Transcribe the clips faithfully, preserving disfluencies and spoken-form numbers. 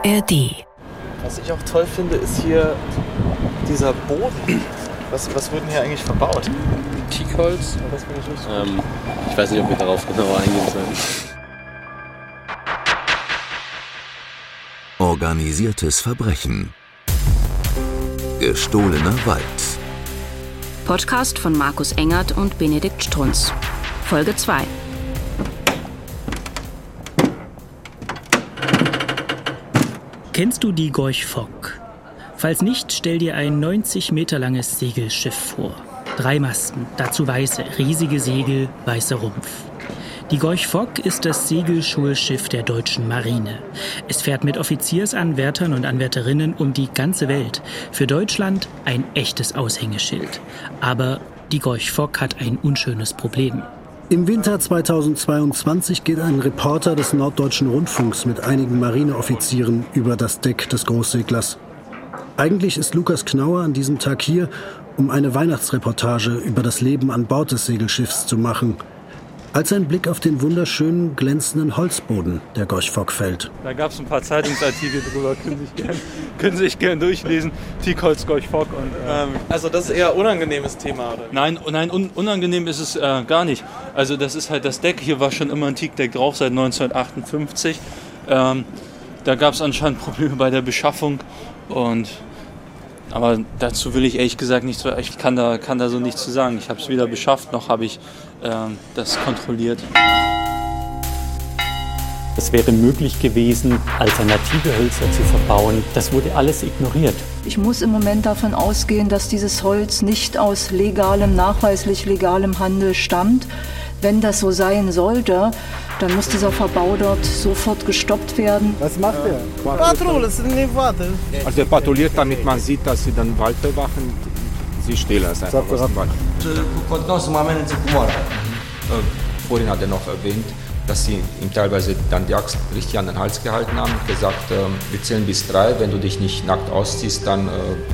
R D. Was ich auch toll finde, ist hier dieser Boden. Was, was wird denn hier eigentlich verbaut? Teakholz. Das bin ich nicht so ähm, ich weiß nicht, ob wir darauf genauer eingehen sollen. Organisiertes Verbrechen. Gestohlener Wald. Podcast von Markus Engert und Benedikt Strunz. Folge zwei. Kennst du die Gorch Fock? Falls nicht, stell dir ein neunzig Meter langes Segelschiff vor. Drei Masten, dazu weiße, riesige Segel, weißer Rumpf. Die Gorch Fock ist das Segelschulschiff der deutschen Marine. Es fährt mit Offiziersanwärtern und Anwärterinnen um die ganze Welt. Für Deutschland ein echtes Aushängeschild. Aber die Gorch Fock hat ein unschönes Problem. Im Winter zweitausendzweiundzwanzig geht ein Reporter des Norddeutschen Rundfunks mit einigen Marineoffizieren über das Deck des Großseglers. Eigentlich ist Lukas Knauer an diesem Tag hier, um eine Weihnachtsreportage über das Leben an Bord des Segelschiffs zu machen. Als ein Blick auf den wunderschönen, glänzenden Holzboden der Gorch Fock fällt. Da gab es ein paar Zeitungsartikel drüber, können Sie sich gern, können Sie sich gern durchlesen. Teakholz, Gorch Fock. Und, äh ähm, also das ist eher ein unangenehmes Thema, oder? Nein, nein un- unangenehm ist es äh, gar nicht. Also das ist halt das Deck. Hier war schon immer ein Teakdeck drauf, seit neunzehnhundertachtundfünfzig. Ähm, da gab es anscheinend Probleme bei der Beschaffung. Und aber dazu will ich ehrlich gesagt nichts, ich kann da, kann da so nichts zu sagen. Ich habe es weder beschafft, noch habe ich ähm, das kontrolliert. Es wäre möglich gewesen, alternative Hölzer zu verbauen. Das wurde alles ignoriert. Ich muss im Moment davon ausgehen, dass dieses Holz nicht aus legalem, nachweislich legalem Handel stammt. Wenn das so sein sollte, dann muss dieser Verbau dort sofort gestoppt werden. Was macht er? Patrouille, sind nicht warte. Also er patrouilliert, damit man sieht, dass sie dann Wald bewachen. Sie stehlen es einfach aus dem Wald. Vorhin hat er noch erwähnt, dass sie ihm teilweise dann die Axt richtig an den Hals gehalten haben und gesagt, äh, wir zählen bis drei, wenn du dich nicht nackt ausziehst, dann... Äh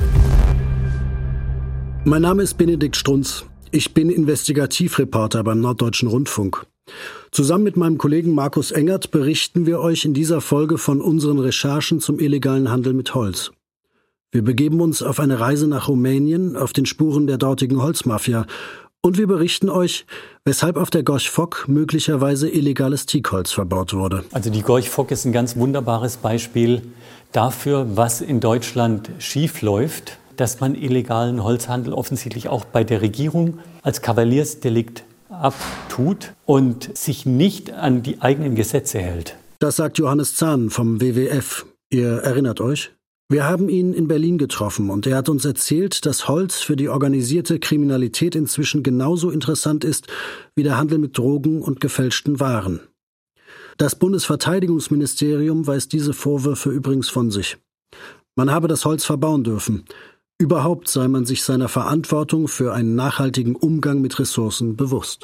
Mein Name ist Benedikt Strunz. Ich bin Investigativreporter beim Norddeutschen Rundfunk. Zusammen mit meinem Kollegen Markus Engert berichten wir euch in dieser Folge von unseren Recherchen zum illegalen Handel mit Holz. Wir begeben uns auf eine Reise nach Rumänien auf den Spuren der dortigen Holzmafia und wir berichten euch, weshalb auf der Gorch Fock möglicherweise illegales Teakholz verbaut wurde. Also die Gorch Fock ist ein ganz wunderbares Beispiel dafür, was in Deutschland schief läuft, dass man illegalen Holzhandel offensichtlich auch bei der Regierung als Kavaliersdelikt abtut und sich nicht an die eigenen Gesetze hält. Das sagt Johannes Zahn vom W W F. Ihr erinnert euch? Wir haben ihn in Berlin getroffen und er hat uns erzählt, dass Holz für die organisierte Kriminalität inzwischen genauso interessant ist wie der Handel mit Drogen und gefälschten Waren. Das Bundesverteidigungsministerium weist diese Vorwürfe übrigens von sich. Man habe das Holz verbauen dürfen. Überhaupt sei man sich seiner Verantwortung für einen nachhaltigen Umgang mit Ressourcen bewusst.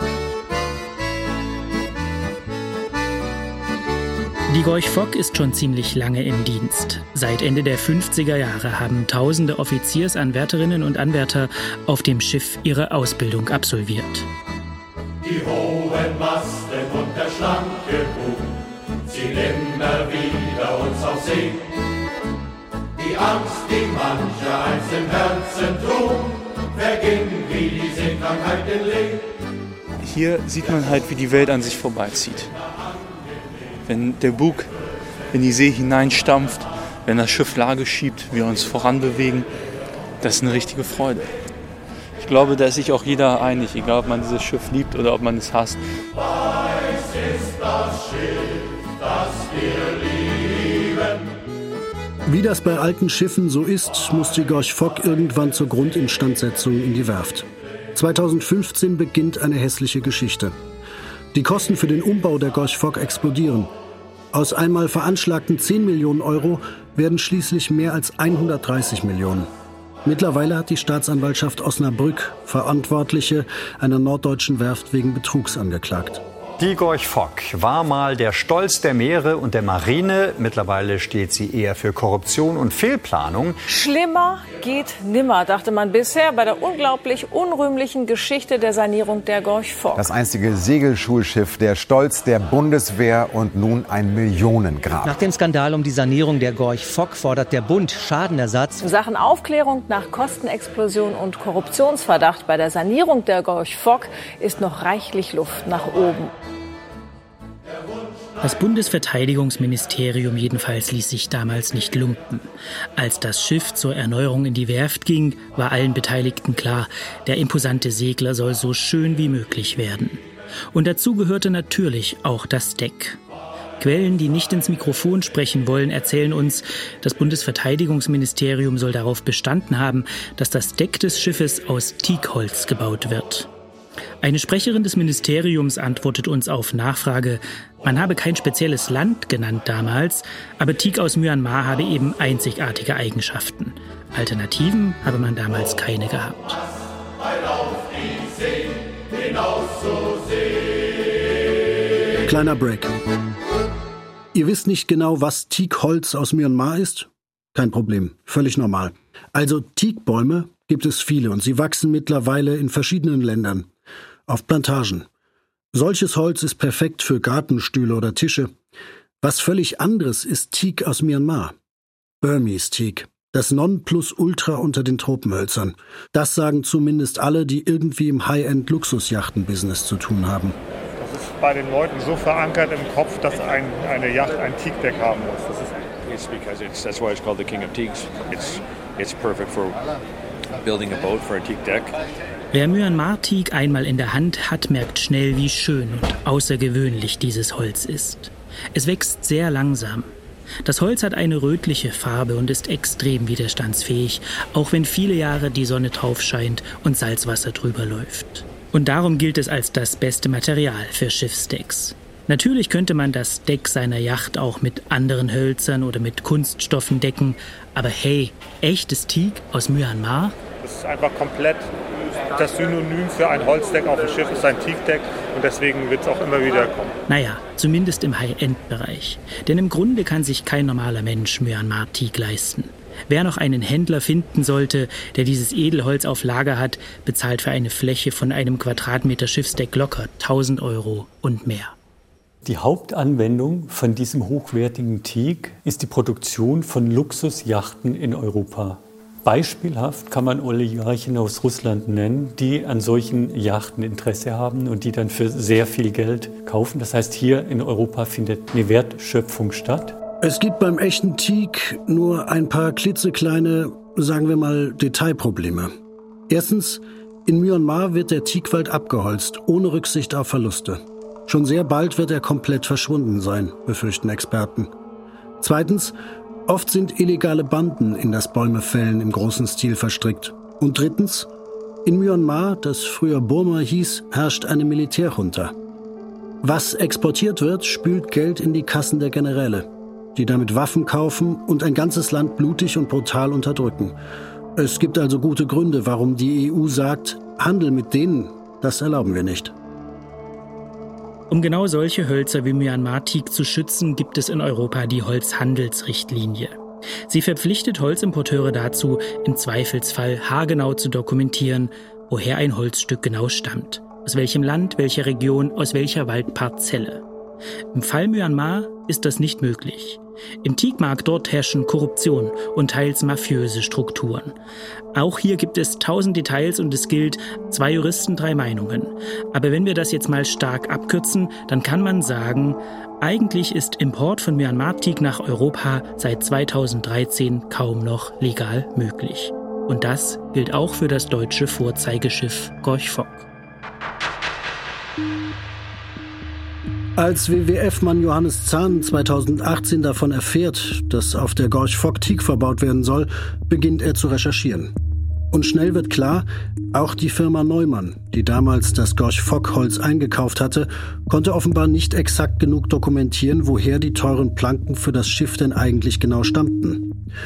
Die Gorch Fock ist schon ziemlich lange im Dienst. Seit Ende der fünfziger Jahre haben tausende Offiziersanwärterinnen und Anwärter auf dem Schiff ihre Ausbildung absolviert. Die hohen Masten und der schlanke Bug ziehen immer wieder uns auf See. Die Angst, die mancher eins im Herzen trug, verging wie die Seekrankheit den Lee. Hier sieht man halt, wie die Welt an sich vorbeizieht. Wenn der Bug in die See hineinstampft, wenn das Schiff Lage schiebt, wir uns voranbewegen, das ist eine richtige Freude. Ich glaube, da ist sich auch jeder einig, egal ob man dieses Schiff liebt oder ob man es hasst. Weiß ist das Schiff, das wir lieben. Wie das bei alten Schiffen so ist, muss die Gorch Fock irgendwann zur Grundinstandsetzung in die Werft. zweitausendfünfzehn beginnt eine hässliche Geschichte. Die Kosten für den Umbau der Gorch Fock explodieren. Aus einmal veranschlagten zehn Millionen Euro werden schließlich mehr als hundertdreißig Millionen. Mittlerweile hat die Staatsanwaltschaft Osnabrück Verantwortliche einer norddeutschen Werft wegen Betrugs angeklagt. Die Gorch Fock war mal der Stolz der Meere und der Marine. Mittlerweile steht sie eher für Korruption und Fehlplanung. Schlimmer geht nimmer, dachte man bisher bei der unglaublich unrühmlichen Geschichte der Sanierung der Gorch Fock. Das einstige Segelschulschiff, der Stolz der Bundeswehr und nun ein Millionengrab. Nach dem Skandal um die Sanierung der Gorch Fock fordert der Bund Schadenersatz. In Sachen Aufklärung nach Kostenexplosion und Korruptionsverdacht bei der Sanierung der Gorch Fock ist noch reichlich Luft nach oben. Das Bundesverteidigungsministerium jedenfalls ließ sich damals nicht lumpen. Als das Schiff zur Erneuerung in die Werft ging, war allen Beteiligten klar, der imposante Segler soll so schön wie möglich werden. Und dazu gehörte natürlich auch das Deck. Quellen, die nicht ins Mikrofon sprechen wollen, erzählen uns, das Bundesverteidigungsministerium soll darauf bestanden haben, dass das Deck des Schiffes aus Teakholz gebaut wird. Eine Sprecherin des Ministeriums antwortet uns auf Nachfrage, man habe kein spezielles Land genannt damals, aber Teak aus Myanmar habe eben einzigartige Eigenschaften. Alternativen habe man damals keine gehabt. Kleiner Break. Ihr wisst nicht genau, was Teakholz aus Myanmar ist? Kein Problem, völlig normal. Also Teakbäume gibt es viele und sie wachsen mittlerweile in verschiedenen Ländern. Auf Plantagen. Solches Holz ist perfekt für Gartenstühle oder Tische. Was völlig anderes ist Teak aus Myanmar. Burmese Teak. Das Nonplusultra unter den Tropenhölzern. Das sagen zumindest alle, die irgendwie im High-End-Luxusjachten-Business zu tun haben. Das ist bei den Leuten so verankert im Kopf, dass ein, eine Yacht ein Teakdeck haben muss. Das ist it's because it's that's why it's called the King of Teaks. It's it's perfect for building a boat for a teak deck. Wer Myanmar-Teak einmal in der Hand hat, merkt schnell, wie schön und außergewöhnlich dieses Holz ist. Es wächst sehr langsam. Das Holz hat eine rötliche Farbe und ist extrem widerstandsfähig, auch wenn viele Jahre die Sonne drauf scheint und Salzwasser drüber läuft. Und darum gilt es als das beste Material für Schiffsdecks. Natürlich könnte man das Deck seiner Yacht auch mit anderen Hölzern oder mit Kunststoffen decken, aber hey, echtes Teak aus Myanmar? Das ist einfach komplett das Synonym für ein Holzdeck auf dem Schiff ist ein Teakdeck und deswegen wird es auch immer wieder kommen. Naja, zumindest im High-End-Bereich. Denn im Grunde kann sich kein normaler Mensch Myanmar-Teak leisten. Wer noch einen Händler finden sollte, der dieses Edelholz auf Lager hat, bezahlt für eine Fläche von einem Quadratmeter Schiffsdeck locker tausend Euro und mehr. Die Hauptanwendung von diesem hochwertigen Teak ist die Produktion von Luxusjachten in Europa. Beispielhaft kann man Oligarchen aus Russland nennen, die an solchen Yachten Interesse haben und die dann für sehr viel Geld kaufen. Das heißt, hier in Europa findet eine Wertschöpfung statt. Es gibt beim echten Teak nur ein paar klitzekleine, sagen wir mal, Detailprobleme. Erstens, in Myanmar wird der Teakwald abgeholzt, ohne Rücksicht auf Verluste. Schon sehr bald wird er komplett verschwunden sein, befürchten Experten. Zweitens, oft sind illegale Banden in das Bäumefällen im großen Stil verstrickt. Und drittens, in Myanmar, das früher Burma hieß, herrscht eine Militärjunta. Was exportiert wird, spült Geld in die Kassen der Generäle, die damit Waffen kaufen und ein ganzes Land blutig und brutal unterdrücken. Es gibt also gute Gründe, warum die E U sagt, Handel mit denen, das erlauben wir nicht. Um genau solche Hölzer wie Myanmar-Teak zu schützen, gibt es in Europa die Holzhandelsrichtlinie. Sie verpflichtet Holzimporteure dazu, im Zweifelsfall haargenau zu dokumentieren, woher ein Holzstück genau stammt, aus welchem Land, welcher Region, aus welcher Waldparzelle. Im Fall Myanmar ist das nicht möglich. Im Teakmarkt dort herrschen Korruption und teils mafiöse Strukturen. Auch hier gibt es tausend Details und es gilt, zwei Juristen, drei Meinungen. Aber wenn wir das jetzt mal stark abkürzen, dann kann man sagen, eigentlich ist Import von Myanmar-Teak nach Europa seit zweitausenddreizehn kaum noch legal möglich. Und das gilt auch für das deutsche Vorzeigeschiff Gorch Fock. Als W W F-Mann Johannes Zahn zweitausendachtzehn davon erfährt, dass auf der Gorch Fock Teak verbaut werden soll, beginnt er zu recherchieren. Und schnell wird klar, auch die Firma Neumann, die damals das Gorch Fock Holz eingekauft hatte, konnte offenbar nicht exakt genug dokumentieren, woher die teuren Planken für das Schiff denn eigentlich genau stammten.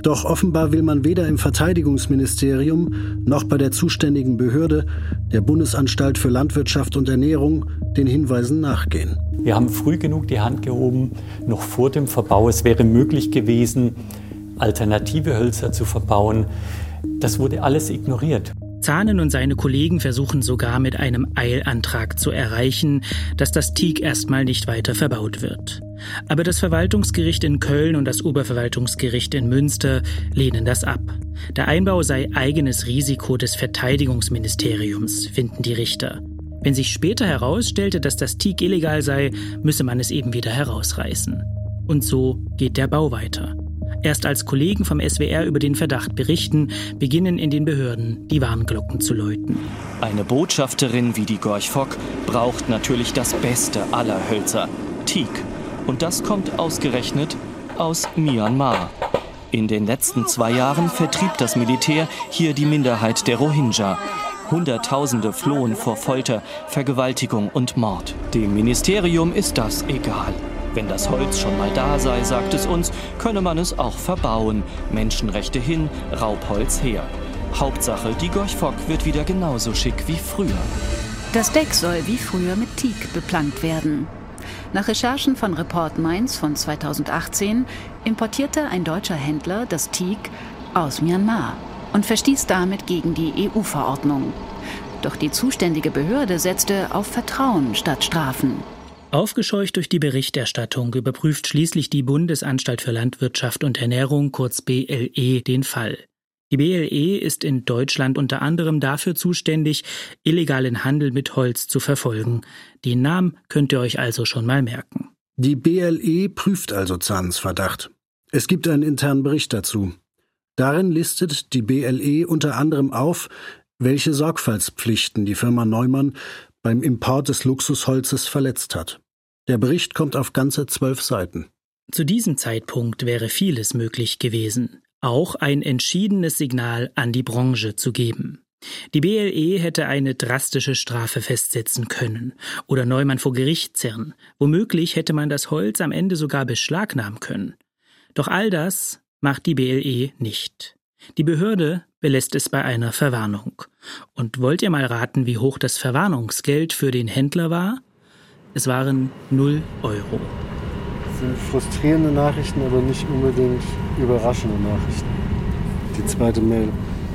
Doch offenbar will man weder im Verteidigungsministerium noch bei der zuständigen Behörde, der Bundesanstalt für Landwirtschaft und Ernährung, den Hinweisen nachgehen. Wir haben früh genug die Hand gehoben, noch vor dem Verbau. Es wäre möglich gewesen, alternative Hölzer zu verbauen. Das wurde alles ignoriert. Zahnen und seine Kollegen versuchen sogar mit einem Eilantrag zu erreichen, dass das Teak erstmal nicht weiter verbaut wird. Aber das Verwaltungsgericht in Köln und das Oberverwaltungsgericht in Münster lehnen das ab. Der Einbau sei eigenes Risiko des Verteidigungsministeriums, finden die Richter. Wenn sich später herausstellte, dass das Teak illegal sei, müsse man es eben wieder herausreißen. Und so geht der Bau weiter. Erst als Kollegen vom S W R über den Verdacht berichten, beginnen in den Behörden die Warnglocken zu läuten. Eine Botschafterin wie die Gorch Fock braucht natürlich das Beste aller Hölzer, Teak. Und das kommt ausgerechnet aus Myanmar. In den letzten zwei Jahren vertrieb das Militär hier die Minderheit der Rohingya. Hunderttausende flohen vor Folter, Vergewaltigung und Mord. Dem Ministerium ist das egal. Wenn das Holz schon mal da sei, sagt es uns, könne man es auch verbauen. Menschenrechte hin, Raubholz her. Hauptsache, die Gorch Fock wird wieder genauso schick wie früher. Das Deck soll wie früher mit Teak beplankt werden. Nach Recherchen von Report Mainz von zweitausendachtzehn importierte ein deutscher Händler das Teak aus Myanmar und verstieß damit gegen die E U-Verordnung. Doch die zuständige Behörde setzte auf Vertrauen statt Strafen. Aufgescheucht durch die Berichterstattung überprüft schließlich die Bundesanstalt für Landwirtschaft und Ernährung, kurz B L E, den Fall. Die B L E ist in Deutschland unter anderem dafür zuständig, illegalen Handel mit Holz zu verfolgen. Den Namen könnt ihr euch also schon mal merken. Die B L E prüft also Zahns Verdacht. Es gibt einen internen Bericht dazu. Darin listet die B L E unter anderem auf, welche Sorgfaltspflichten die Firma Neumann beim Import des Luxusholzes verletzt hat. Der Bericht kommt auf ganze zwölf Seiten. Zu diesem Zeitpunkt wäre vieles möglich gewesen, auch ein entschiedenes Signal an die Branche zu geben. Die B L E hätte eine drastische Strafe festsetzen können oder Neumann vor Gericht zerren. Womöglich hätte man das Holz am Ende sogar beschlagnahmen können. Doch all das macht die B L E nicht. Die Behörde belässt es bei einer Verwarnung. Und wollt ihr mal raten, wie hoch das Verwarnungsgeld für den Händler war? Es waren null Euro. Das sind frustrierende Nachrichten, aber nicht unbedingt überraschende Nachrichten. Die zweite Mail.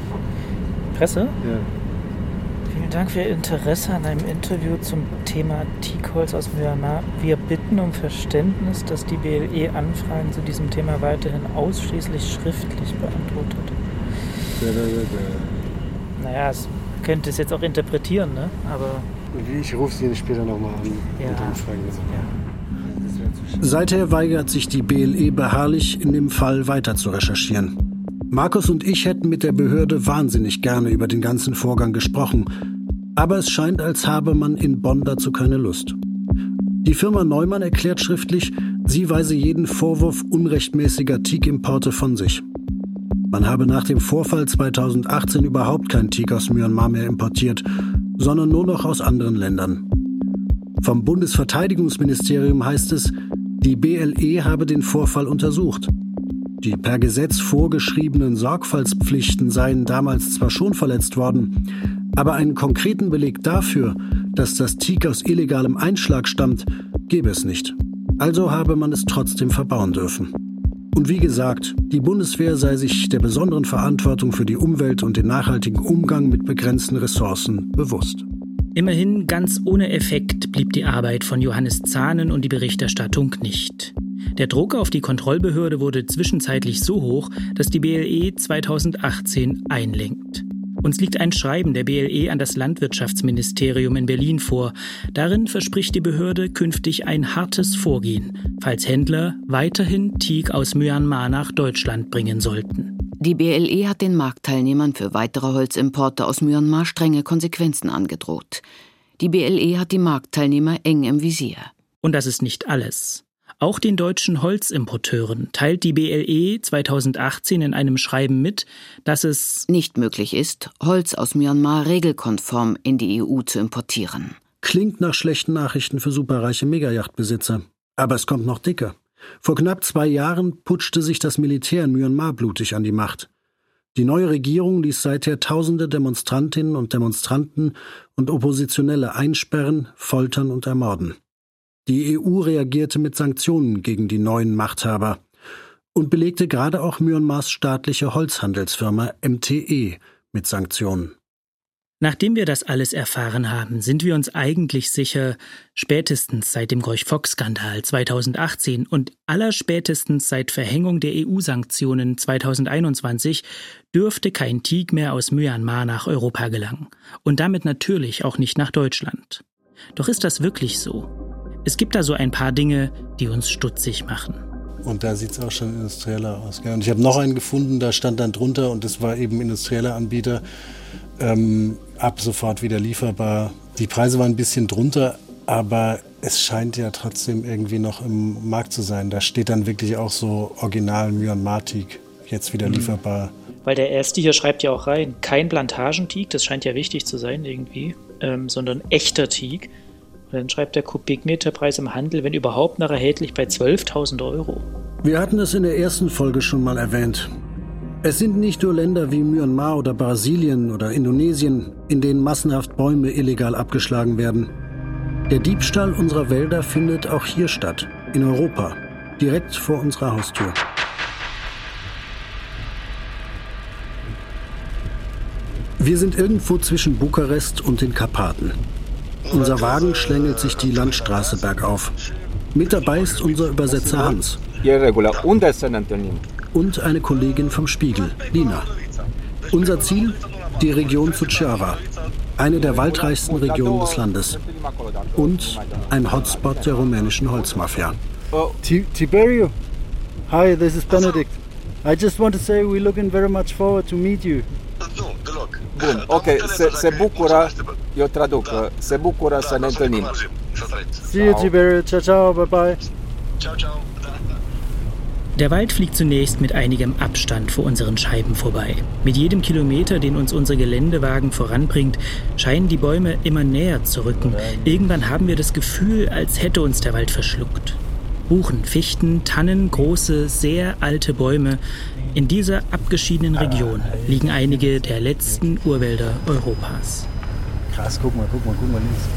Presse? Ja. Vielen Dank für Ihr Interesse an einem Interview zum Thema Teakholz aus Myanmar. Wir bitten um Verständnis, dass die B L E Anfragen zu diesem Thema weiterhin ausschließlich schriftlich beantwortet. Ja, ja, ja. Naja, es könnte es jetzt auch interpretieren, ne? Aber ich rufe Sie später nochmal an. Ja. Und dann fragen wir Sie. Ja. Seither weigert sich die B L E beharrlich, in dem Fall weiter zu recherchieren. Markus und ich hätten mit der Behörde wahnsinnig gerne über den ganzen Vorgang gesprochen. Aber es scheint, als habe man in Bonn dazu keine Lust. Die Firma Neumann erklärt schriftlich, sie weise jeden Vorwurf unrechtmäßiger Teak-Importe von sich. Man habe nach dem Vorfall zweitausendachtzehn überhaupt kein Teak aus Myanmar mehr importiert, sondern nur noch aus anderen Ländern. Vom Bundesverteidigungsministerium heißt es, die B L E habe den Vorfall untersucht. Die per Gesetz vorgeschriebenen Sorgfaltspflichten seien damals zwar schon verletzt worden, aber einen konkreten Beleg dafür, dass das Teak aus illegalem Einschlag stammt, gebe es nicht. Also habe man es trotzdem verbauen dürfen. Und wie gesagt, die Bundeswehr sei sich der besonderen Verantwortung für die Umwelt und den nachhaltigen Umgang mit begrenzten Ressourcen bewusst. Immerhin ganz ohne Effekt blieb die Arbeit von Johannes Zahnen und die Berichterstattung nicht. Der Druck auf die Kontrollbehörde wurde zwischenzeitlich so hoch, dass die B L E zweitausendachtzehn einlenkt. Uns liegt ein Schreiben der B L E an das Landwirtschaftsministerium in Berlin vor. Darin verspricht die Behörde künftig ein hartes Vorgehen, falls Händler weiterhin Teak aus Myanmar nach Deutschland bringen sollten. Die B L E hat den Marktteilnehmern für weitere Holzimporte aus Myanmar strenge Konsequenzen angedroht. Die B L E hat die Marktteilnehmer eng im Visier. Und das ist nicht alles. Auch den deutschen Holzimporteuren teilt die B L E zweitausendachtzehn in einem Schreiben mit, dass es nicht möglich ist, Holz aus Myanmar regelkonform in die E U zu importieren. Klingt nach schlechten Nachrichten für superreiche Megayachtbesitzer. Aber es kommt noch dicker. Vor knapp zwei Jahren putschte sich das Militär in Myanmar blutig an die Macht. Die neue Regierung ließ seither tausende Demonstrantinnen und Demonstranten und Oppositionelle einsperren, foltern und ermorden. Die E U reagierte mit Sanktionen gegen die neuen Machthaber und belegte gerade auch Myanmars staatliche Holzhandelsfirma M T E mit Sanktionen. Nachdem wir das alles erfahren haben, sind wir uns eigentlich sicher, spätestens seit dem Gorch-Fock-Skandal zweitausendachtzehn und allerspätestens seit Verhängung der E U-Sanktionen zweitausendeinundzwanzig dürfte kein Teak mehr aus Myanmar nach Europa gelangen. Und damit natürlich auch nicht nach Deutschland. Doch ist das wirklich so? Es gibt da so ein paar Dinge, die uns stutzig machen. Und da sieht es auch schon industrieller aus. Und ich habe noch einen gefunden, da stand dann drunter, und das war eben industrieller Anbieter, ähm, ab sofort wieder lieferbar. Die Preise waren ein bisschen drunter, aber es scheint ja trotzdem irgendwie noch im Markt zu sein. Da steht dann wirklich auch so Original Myanmar-Teak, jetzt wieder lieferbar. Weil der Erste hier schreibt ja auch rein, kein Plantagen-Teak, das scheint ja wichtig zu sein irgendwie, ähm, sondern echter Teak. Und dann schreibt der Kubikmeterpreis im Handel, wenn überhaupt, noch erhältlich bei zwölftausend Euro. Wir hatten es in der ersten Folge schon mal erwähnt. Es sind nicht nur Länder wie Myanmar oder Brasilien oder Indonesien, in denen massenhaft Bäume illegal abgeschlagen werden. Der Diebstahl unserer Wälder findet auch hier statt, in Europa, direkt vor unserer Haustür. Wir sind irgendwo zwischen Bukarest und den Karpaten. Unser Wagen schlängelt sich die Landstraße bergauf. Mit dabei ist unser Übersetzer Hans. Und eine Kollegin vom Spiegel, Lina. Unser Ziel? Die Region Suceava, eine der waldreichsten Regionen des Landes. Und ein Hotspot der rumänischen Holzmafia. Oh, T- Tiberio. Hi, this is Benedict. I just want to say we're looking very much forward to meet you. Bun, ok, se, se bucură, eu traduc, se bucură să ne întâlnim. See you, Tiberio. Ciao, ciao, bye bye. Ciao, ciao. Der Wald fliegt zunächst mit einigem Abstand vor unseren Scheiben vorbei. Mit jedem Kilometer, den uns unsere Geländewagen voranbringt, scheinen die Bäume immer näher zu rücken. Irgendwann haben wir das Gefühl, als hätte uns der Wald verschluckt. Buchen, Fichten, Tannen, große, sehr alte Bäume. In dieser abgeschiedenen Region liegen einige der letzten Urwälder Europas. Krass, guck mal, guck mal, guck mal links.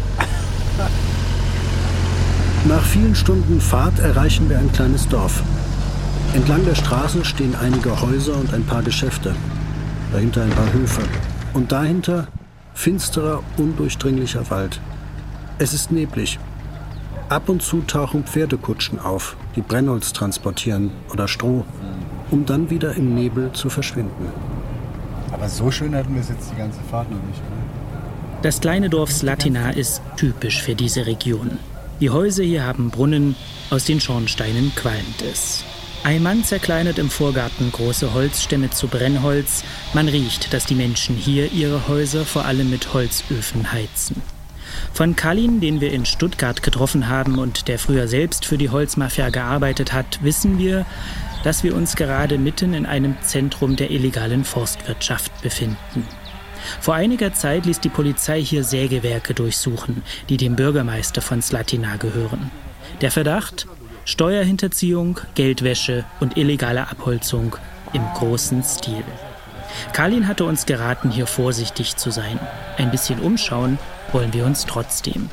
Nach vielen Stunden Fahrt erreichen wir ein kleines Dorf. Entlang der Straße stehen einige Häuser und ein paar Geschäfte. Dahinter ein paar Höfe. Und dahinter finsterer, undurchdringlicher Wald. Es ist neblig. Ab und zu tauchen Pferdekutschen auf, die Brennholz transportieren oder Stroh, um dann wieder im Nebel zu verschwinden. Aber so schön hatten wir es jetzt die ganze Fahrt noch nicht, oder? Das kleine Dorf Slatina ist typisch für diese Region. Die Häuser hier haben Brunnen, aus den Schornsteinen qualmt es. Ein Mann zerkleinert im Vorgarten große Holzstämme zu Brennholz. Man riecht, dass die Menschen hier ihre Häuser vor allem mit Holzöfen heizen. Von Kalin, den wir in Stuttgart getroffen haben und der früher selbst für die Holzmafia gearbeitet hat, wissen wir, dass wir uns gerade mitten in einem Zentrum der illegalen Forstwirtschaft befinden. Vor einiger Zeit ließ die Polizei hier Sägewerke durchsuchen, die dem Bürgermeister von Slatina gehören. Der Verdacht? Steuerhinterziehung, Geldwäsche und illegale Abholzung im großen Stil. Kalin hatte uns geraten, hier vorsichtig zu sein. Ein bisschen umschauen wollen wir uns trotzdem.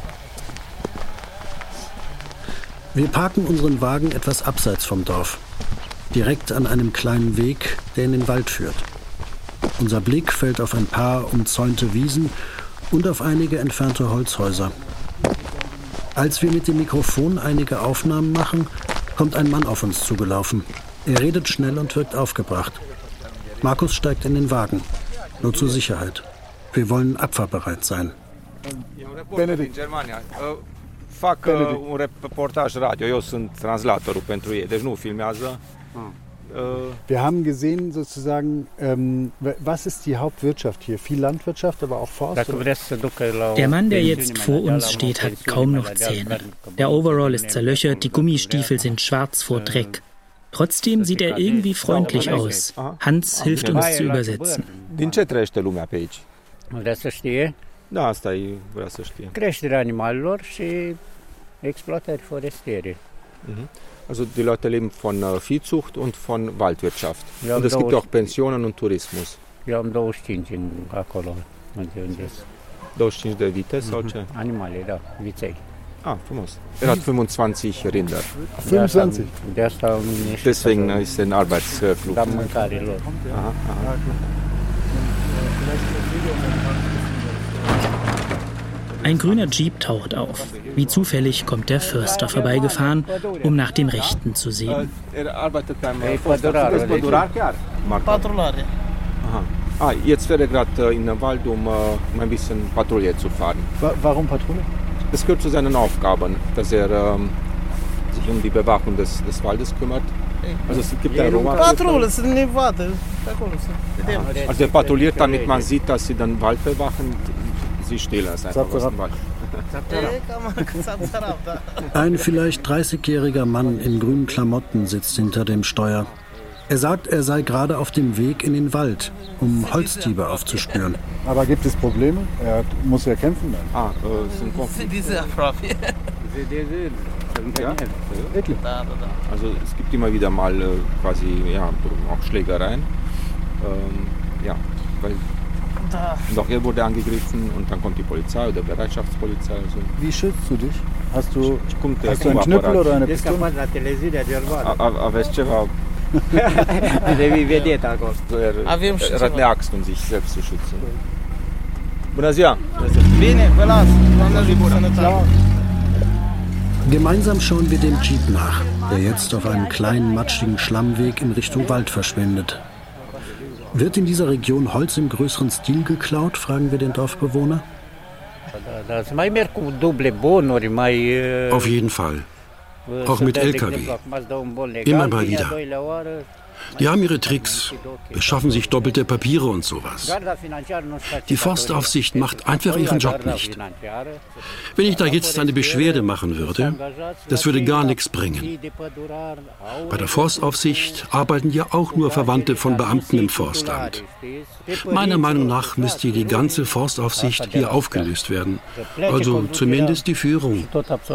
Wir parken unseren Wagen etwas abseits vom Dorf, direkt an einem kleinen Weg, der in den Wald führt. Unser Blick fällt auf ein paar umzäunte Wiesen und auf einige entfernte Holzhäuser. Als wir mit dem Mikrofon einige Aufnahmen machen, kommt ein Mann auf uns zugelaufen. Er redet schnell und wirkt aufgebracht. Markus steigt in den Wagen, nur zur Sicherheit. Wir wollen abfahrbereit sein. Benedict. Fac un reportaj radio, eu sunt translatorul pentru ei, deci nu filmează. Wir haben gesehen sozusagen, ähm, was ist die Hauptwirtschaft hier? Viel Landwirtschaft, aber auch Forst? Der Mann, der jetzt vor uns steht, hat kaum noch Zähne. Der Overall ist zerlöchert, die Gummistiefel sind schwarz vor Dreck. Trotzdem sieht er irgendwie freundlich aus. Hans hilft uns zu übersetzen. Din ce trăiește lumea pe aici? Vrea să știe? Da, asta e, vrea să știe. Creșterea animalelor și exploatări forestiere. Mhm. Also die Leute leben von äh, Viehzucht und von Waldwirtschaft. Ja, und es gibt auch Pensionen und Tourismus. Eu am douăzeci și cinci acolo, unde unde douăzeci și cinci de vite sau ce? Animale, da, viței. Ah, frumos. Er hat fünfundzwanzig Rinder. fünfundzwanzig? De asta Deswegen ist ein Arbeitsflucht. Da mâncare lor. Aha, aha. Ein grüner Jeep taucht auf. Wie zufällig kommt der Förster vorbeigefahren, um nach dem Rechten zu sehen. Er arbeitet beim Pădurar chiar? Patrulare. Aha. Ah, jetzt wäre gerade in den Wald, um uh, ein bisschen Patrouille zu fahren. Warum Patrouille? Das gehört zu seinen Aufgaben, dass er ähm, sich um die Bewachung des, des Waldes kümmert. Also es gibt einen Roman. Patrouille, sind nicht Warte. Also er patrouilliert, damit man sieht, dass sie den Wald bewachen. Sie stehlen es einfach aus dem Wald. Ein vielleicht dreißigjähriger Mann in grünen Klamotten sitzt hinter dem Steuer. Er sagt, er sei gerade auf dem Weg in den Wald, um Holzdiebe aufzuspüren. Aber gibt es Probleme? Er muss ja kämpfen dann. Ah, äh, sind Konflikte. Ja? Also es gibt immer wieder mal äh, quasi ja, auch Schlägereien. Ähm, ja, weil doch er wurde angegriffen und dann kommt die Polizei oder Bereitschaftspolizei. Also. Wie schützt du dich? Hast du, hast du einen Knüppel oder eine Pistole? Aveți ceva? Er hat eine Axt, um sich selbst zu schützen. Bună ziua! Bine, vă las. Doamne ajută, sănătate. Gemeinsam schauen wir dem Jeep nach, der jetzt auf einem kleinen, matschigen Schlammweg in Richtung Wald verschwindet. Wird in dieser Region Holz im größeren Stil geklaut, fragen wir den Dorfbewohner. Auf jeden Fall. Auch mit L K W. Immer mal wieder. Die haben ihre Tricks, beschaffen sich doppelte Papiere und sowas. Die Forstaufsicht macht einfach ihren Job nicht. Wenn ich da jetzt eine Beschwerde machen würde, das würde gar nichts bringen. Bei der Forstaufsicht arbeiten ja auch nur Verwandte von Beamten im Forstamt. Meiner Meinung nach müsste die ganze Forstaufsicht hier aufgelöst werden. Also zumindest die Führung.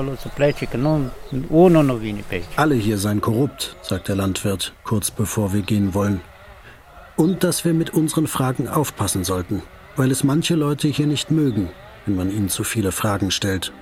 Alle hier seien korrupt, sagt der Landwirt, kurz bevor wir gehen wollen. Und dass wir mit unseren Fragen aufpassen sollten, weil es manche Leute hier nicht mögen, wenn man ihnen zu viele Fragen stellt.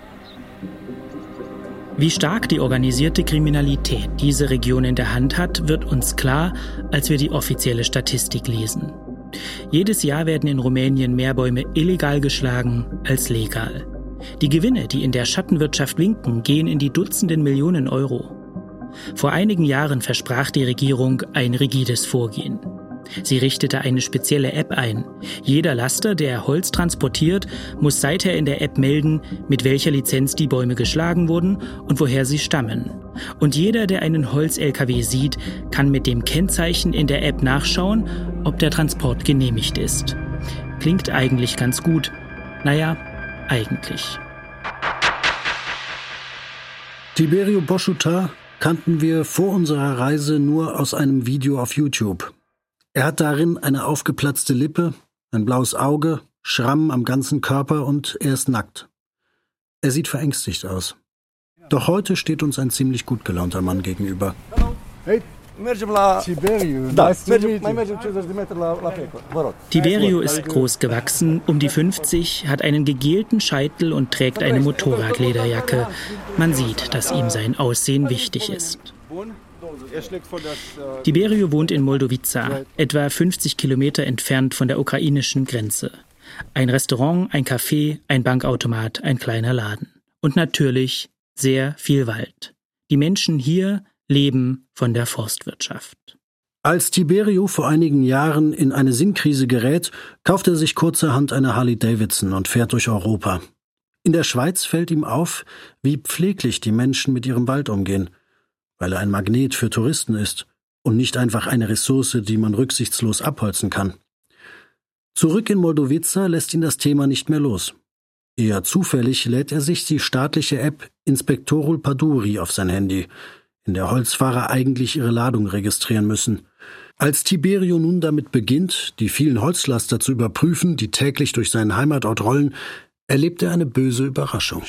Wie stark die organisierte Kriminalität diese Region in der Hand hat, wird uns klar, als wir die offizielle Statistik lesen. Jedes Jahr werden in Rumänien mehr Bäume illegal geschlagen als legal. Die Gewinne, die in der Schattenwirtschaft winken, gehen in die Dutzenden Millionen Euro. Vor einigen Jahren versprach die Regierung ein rigides Vorgehen. Sie richtete eine spezielle App ein. Jeder Laster, der Holz transportiert, muss seither in der App melden, mit welcher Lizenz die Bäume geschlagen wurden und woher sie stammen. Und jeder, der einen Holz-L K W sieht, kann mit dem Kennzeichen in der App nachschauen, ob der Transport genehmigt ist. Klingt eigentlich ganz gut. Naja, eigentlich. Tiberiu Boschuta kannten wir vor unserer Reise nur aus einem Video auf YouTube. Er hat darin eine aufgeplatzte Lippe, ein blaues Auge, Schramm am ganzen Körper und er ist nackt. Er sieht verängstigt aus. Doch heute steht uns ein ziemlich gut gelaunter Mann gegenüber. Hey, Tiberiu. Tiberiu ist groß gewachsen, um die fünfzig, hat einen gegelten Scheitel und trägt eine Motorradlederjacke. Man sieht, dass ihm sein Aussehen wichtig ist. Tiberiu wohnt in Moldovica, etwa fünfzig Kilometer entfernt von der ukrainischen Grenze. Ein Restaurant, ein Café, ein Bankautomat, ein kleiner Laden. Und natürlich sehr viel Wald. Die Menschen hier leben von der Forstwirtschaft. Als Tiberiu vor einigen Jahren in eine Sinnkrise gerät, kauft er sich kurzerhand eine Harley-Davidson und fährt durch Europa. In der Schweiz fällt ihm auf, wie pfleglich die Menschen mit ihrem Wald umgehen, weil er ein Magnet für Touristen ist und nicht einfach eine Ressource, die man rücksichtslos abholzen kann. Zurück in Moldovica lässt ihn das Thema nicht mehr los. Eher zufällig lädt er sich die staatliche App Inspektorul Paduri auf sein Handy, in der Holzfahrer eigentlich ihre Ladung registrieren müssen. Als Tiberiu nun damit beginnt, die vielen Holzlaster zu überprüfen, die täglich durch seinen Heimatort rollen, erlebt er eine böse Überraschung.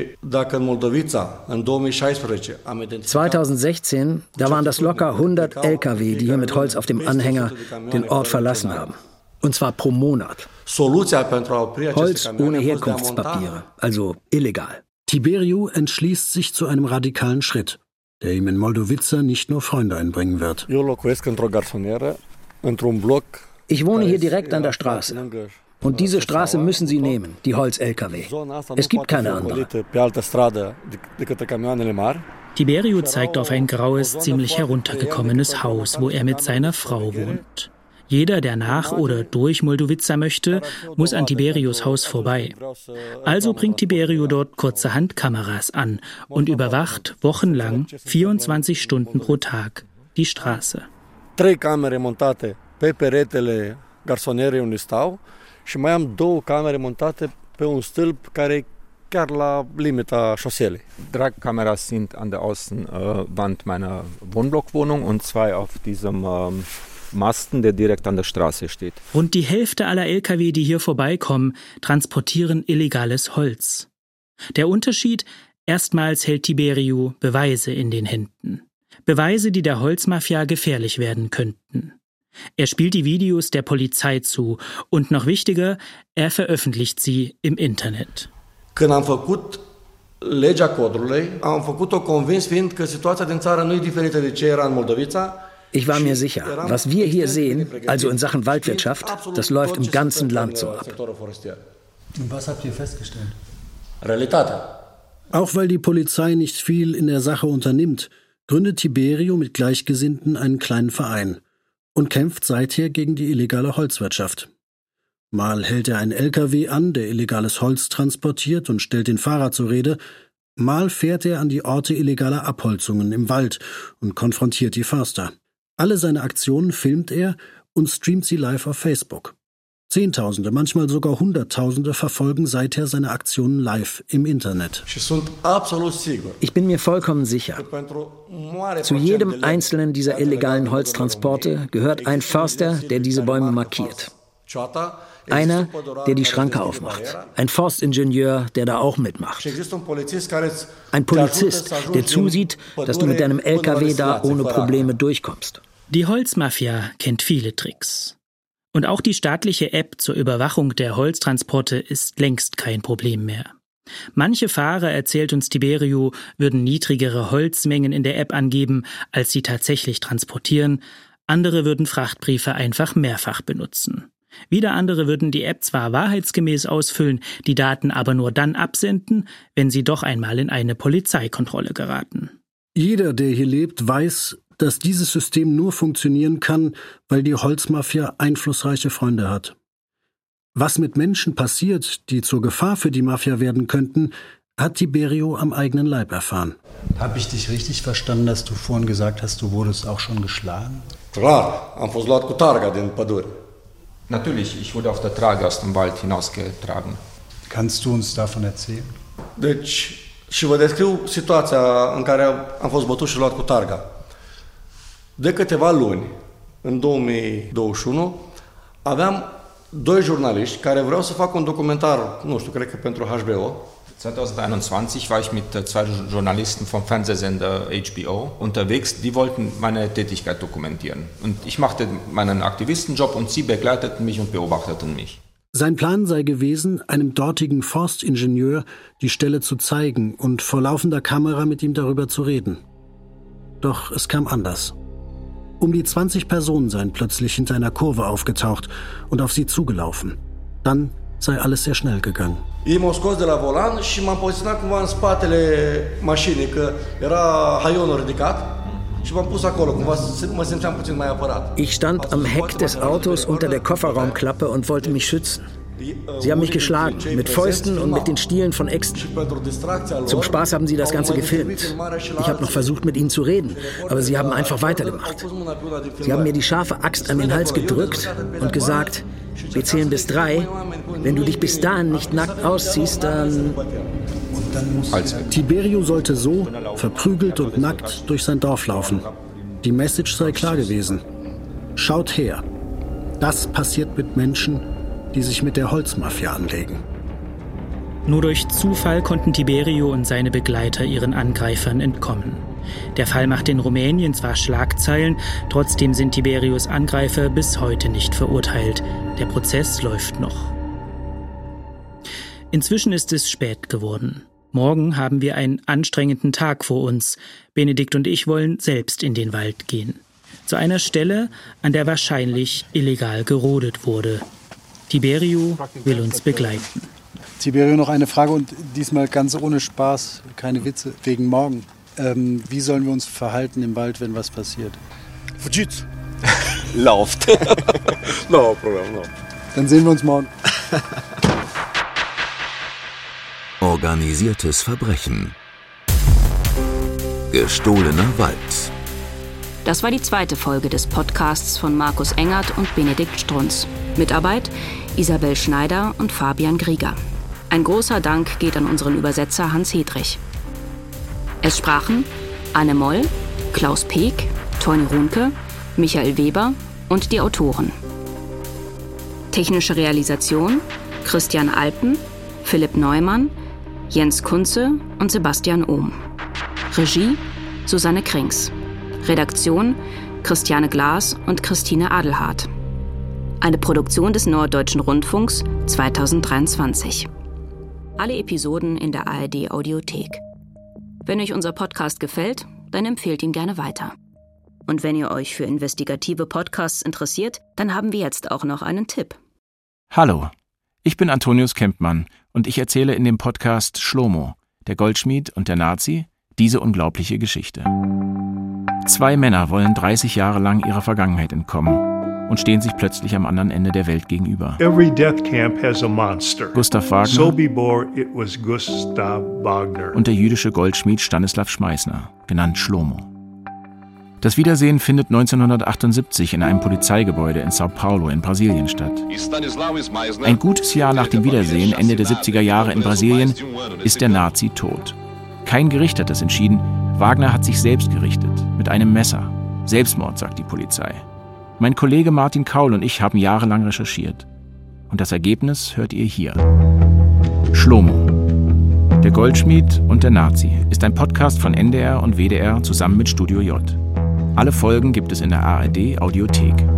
zweitausendsechzehn, da waren das locker hundert L K W, die hier mit Holz auf dem Anhänger den Ort verlassen haben. Und zwar pro Monat. Holz ohne Herkunftspapiere, also illegal. Tiberiu entschließt sich zu einem radikalen Schritt, der ihm in Moldovica nicht nur Freunde einbringen wird. Ich wohne hier direkt an der Straße. Und diese Straße müssen Sie nehmen, die Holz-L K W. Es gibt keine andere. Tiberiu zeigt auf ein graues, ziemlich heruntergekommenes Haus, wo er mit seiner Frau wohnt. Jeder, der nach oder durch Moldovica möchte, muss an Tiberius Haus vorbei. Also bringt Tiberiu dort kurzerhand Kameras an und überwacht wochenlang, vierundzwanzig Stunden pro Tag, die Straße. Drei camere montate pe peretele garsonierei unde stau și mai am două camere montate pe un stâlp care chiar la limita șoselei. Drei Kameras sind an der Außenwand meiner Wohnblockwohnung und zwei auf diesem ähm, Masten, der direkt an der Straße steht. Rund die Hälfte aller L K W, die hier vorbeikommen, transportieren illegales Holz. Der Unterschied: Erstmals hält Tiberiu Beweise in den Händen. Beweise, die der Holzmafia gefährlich werden könnten. Er spielt die Videos der Polizei zu und noch wichtiger, er veröffentlicht sie im Internet. Când am făcut legea codului, am făcut-o convins fiind că situația din țară nu e diferită de ce era în Moldovița. Ich war mir sicher, was wir hier sehen, also in Sachen Waldwirtschaft, das läuft im ganzen Land so ab. Und was habt ihr festgestellt? Realitatea. Auch weil die Polizei nicht viel in der Sache unternimmt, gründet Tiberiu mit Gleichgesinnten einen kleinen Verein und kämpft seither gegen die illegale Holzwirtschaft. Mal hält er einen L K W an, der illegales Holz transportiert und stellt den Fahrer zur Rede, mal fährt er an die Orte illegaler Abholzungen im Wald und konfrontiert die Förster. Alle seine Aktionen filmt er und streamt sie live auf Facebook. Zehntausende, manchmal sogar Hunderttausende verfolgen seither seine Aktionen live im Internet. Ich bin mir vollkommen sicher. Zu jedem einzelnen dieser illegalen Holztransporte gehört ein Förster, der diese Bäume markiert. Einer, der die Schranke aufmacht. Ein Forstingenieur, der da auch mitmacht. Ein Polizist, der zusieht, dass du mit deinem L K W da ohne Probleme durchkommst. Die Holzmafia kennt viele Tricks. Und auch die staatliche App zur Überwachung der Holztransporte ist längst kein Problem mehr. Manche Fahrer, erzählt uns Tiberiu, würden niedrigere Holzmengen in der App angeben, als sie tatsächlich transportieren. Andere würden Frachtbriefe einfach mehrfach benutzen. Wieder andere würden die App zwar wahrheitsgemäß ausfüllen, die Daten aber nur dann absenden, wenn sie doch einmal in eine Polizeikontrolle geraten. Jeder, der hier lebt, weiß, dass dieses System nur funktionieren kann, weil die Holzmafia einflussreiche Freunde hat. Was mit Menschen passiert, die zur Gefahr für die Mafia werden könnten, hat Tiberiu am eigenen Leib erfahren. Habe ich dich richtig verstanden, dass du vorhin gesagt hast, du wurdest auch schon geschlagen? Klar, am fost luat cu targa din pădure. Natürlich, ich wurde auf der Trage aus dem Wald hinausgetragen. Kannst du uns davon erzählen? Deci, și vă descriu situația în care am fost bătut și luat cu targa. De câteva luni, în două mii douăzeci și unu, aveam doi jurnaliști care vreau să fac un documentar, nu știu, cred că pentru H B O. zwanzig einundzwanzig war ich mit zwei Journalisten vom Fernsehsender H B O unterwegs. Die wollten meine Tätigkeit dokumentieren. Und ich machte meinen Aktivistenjob und sie begleiteten mich und beobachteten mich. Sein Plan sei gewesen, einem dortigen Forstingenieur die Stelle zu zeigen und vor laufender Kamera mit ihm darüber zu reden. Doch es kam anders. Um die zwanzig Personen seien plötzlich hinter einer Kurve aufgetaucht und auf sie zugelaufen. Dann sei alles sehr schnell gegangen. Ei m-au scos de la volan și m-am poziționat cumva în spatele mașinii, că era haionul ridicat și m-am pus acolo, cumva mă simțeam puțin mai apărat. Ich stand am Heck des Autos unter der Kofferraumklappe und wollte mich schützen. Sie haben mich geschlagen, mit Fäusten und mit den Stielen von Äxten. Zum Spaß haben sie das Ganze gefilmt. Ich habe noch versucht, mit ihnen zu reden, aber sie haben einfach weitergemacht. Sie haben mir die scharfe Axt an den Hals gedrückt und gesagt, wir zählen bis drei. Wenn du dich bis dahin nicht nackt ausziehst, dann... Tiberiu sollte so, verprügelt und nackt, durch sein Dorf laufen. Die Message sei klar gewesen. Schaut her. Das passiert mit Menschen, die sich mit der Holzmafia anlegen. Nur durch Zufall konnten Tiberio und seine Begleiter ihren Angreifern entkommen. Der Fall macht in Rumänien zwar Schlagzeilen, trotzdem sind Tiberios Angreifer bis heute nicht verurteilt. Der Prozess läuft noch. Inzwischen ist es spät geworden. Morgen haben wir einen anstrengenden Tag vor uns. Benedikt und ich wollen selbst in den Wald gehen. Zu einer Stelle, an der wahrscheinlich illegal gerodet wurde. Tiberio will uns begleiten. Tiberio, noch eine Frage und diesmal ganz ohne Spaß, keine Witze, wegen morgen. Ähm, wie sollen wir uns verhalten im Wald, wenn was passiert? Fugiți! Lauft! No problem, no. Dann sehen wir uns morgen. Organisiertes Verbrechen. Gestohlener Wald. Das war die zweite Folge des Podcasts von Markus Engert und Benedikt Strunz. Mitarbeit Isabel Schneider und Fabian Grieger. Ein großer Dank geht an unseren Übersetzer Hans Hedrich. Es sprachen Anne Moll, Klaus Peek, Toni Runke, Michael Weber und die Autoren. Technische Realisation Christian Alpen, Philipp Neumann, Jens Kunze und Sebastian Ohm. Regie Susanne Krings. Redaktion Christiane Glas und Christine Adelhardt. Eine Produktion des Norddeutschen Rundfunks zweitausenddreiundzwanzig. Alle Episoden in der A R D Audiothek. Wenn euch unser Podcast gefällt, dann empfehlt ihn gerne weiter. Und wenn ihr euch für investigative Podcasts interessiert, dann haben wir jetzt auch noch einen Tipp. Hallo, ich bin Antonius Kempmann und ich erzähle in dem Podcast Schlomo, der Goldschmied und der Nazi, diese unglaubliche Geschichte. Zwei Männer wollen dreißig Jahre lang ihrer Vergangenheit entkommen und stehen sich plötzlich am anderen Ende der Welt gegenüber. Every death camp has a monster. Gustav Wagner Sobibor, it was Gustav Wagner. Und der jüdische Goldschmied Stanislav Schmeißner, genannt Schlomo. Das Wiedersehen findet neunzehnhundertachtundsiebzig in einem Polizeigebäude in Sao Paulo in Brasilien statt. Ein gutes Jahr nach dem Wiedersehen, Ende der siebziger Jahre in Brasilien, ist der Nazi tot. Kein Gericht hat das entschieden. Wagner hat sich selbst gerichtet, mit einem Messer. Selbstmord, sagt die Polizei. Mein Kollege Martin Kaul und ich haben jahrelang recherchiert. Und das Ergebnis hört ihr hier. Schlomo. Der Goldschmied und der Nazi ist ein Podcast von N D R und W D R zusammen mit Studio J. Alle Folgen gibt es in der A R D Audiothek.